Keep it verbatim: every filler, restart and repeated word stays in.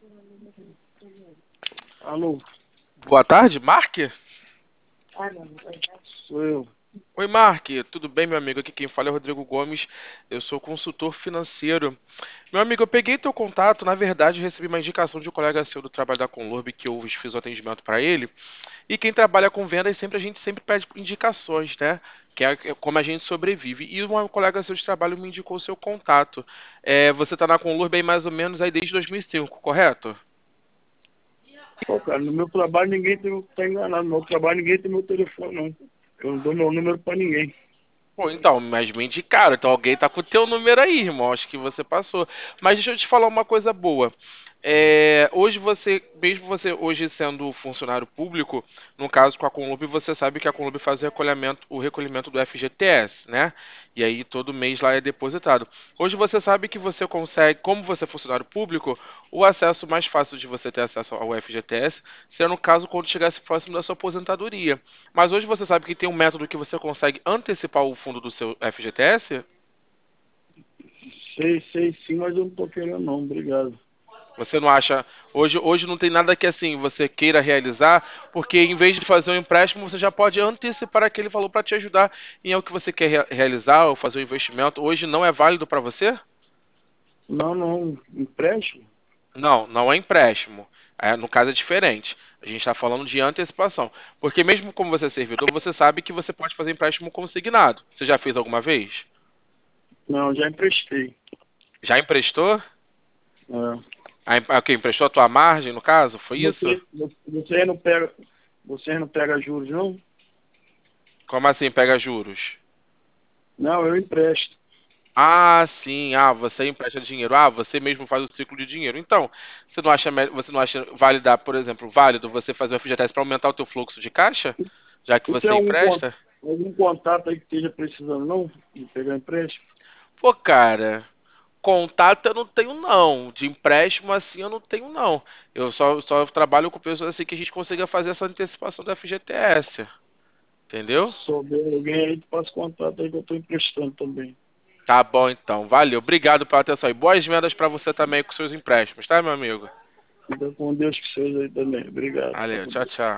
Alô? Boa tarde, Mark? Sou eu. Oi, Mark. Tudo bem, meu amigo? Aqui quem fala é o Rodrigo Gomes. Eu sou consultor financeiro. Meu amigo, eu peguei teu contato. Na verdade, eu recebi uma indicação de um colega seu do trabalho da Conlurb que eu fiz o atendimento para ele. E quem trabalha com vendas, sempre a gente sempre pede indicações, né? Que é é como a gente sobrevive. E uma colega seu de trabalho me indicou o seu contato. É, você está na Conlurb aí mais ou menos aí desde dois mil e cinco, correto? Pô, cara, no meu trabalho ninguém tem, tá enganado. No meu trabalho ninguém tem meu telefone, não. Eu não dou meu número pra ninguém. Pô, então, mas me indicaram. Então alguém tá com o teu número aí, irmão. Acho que você passou. Mas deixa eu te falar uma coisa boa. É, hoje você, mesmo você hoje sendo funcionário público, no caso com a Conlub, você sabe que a Conlub faz o recolhimento, o recolhimento do F G T S, né? E aí todo mês lá é depositado. Hoje você sabe que você consegue, como você é funcionário público, o acesso mais fácil de você ter acesso ao F G T S será no caso quando chegasse próximo da sua aposentadoria. Mas hoje você sabe que tem um método que você consegue antecipar o fundo do seu F G T S? Sei, sei sim, mas eu não tô querendo não, obrigado. Você não acha. Hoje, hoje não tem nada que assim você queira realizar, porque em vez de fazer um empréstimo, você já pode antecipar aquele valor para te ajudar em algo que você quer rea- realizar ou fazer um investimento. Hoje não é válido para você? Não, não, empréstimo? Não, não é empréstimo. É, no caso é diferente. A gente está falando de antecipação. Porque mesmo como você é servidor, você sabe que você pode fazer empréstimo consignado. Você já fez alguma vez? Não, já emprestei. Já emprestou? É. Ah, em- ok, emprestou a tua margem, no caso? Foi isso? Você, você não pega, você não pega juros, não? Como assim, pega juros? Não, eu empresto. Ah, sim. Ah, você empresta dinheiro. Ah, você mesmo faz o ciclo de dinheiro. Então, você não acha, me- você não acha válido, por exemplo, válido você fazer o F G T S para aumentar o teu fluxo de caixa? Já que Você tem você algum, con- empresta? algum contato aí que esteja precisando, não? De pegar empréstimo? Pô, cara, contato eu não tenho não. De empréstimo assim eu não tenho não. Eu só, só trabalho com pessoas assim que a gente consiga fazer essa antecipação do F G T S. Entendeu? Se souber alguém aí, passa contato aí que eu tô emprestando também. Tá bom, então. Valeu. Obrigado pela atenção. E boas vendas para você também com seus empréstimos, tá, meu amigo? Fica com Deus que seja aí também. Obrigado. Fica Valeu. com Tchau, Deus. tchau.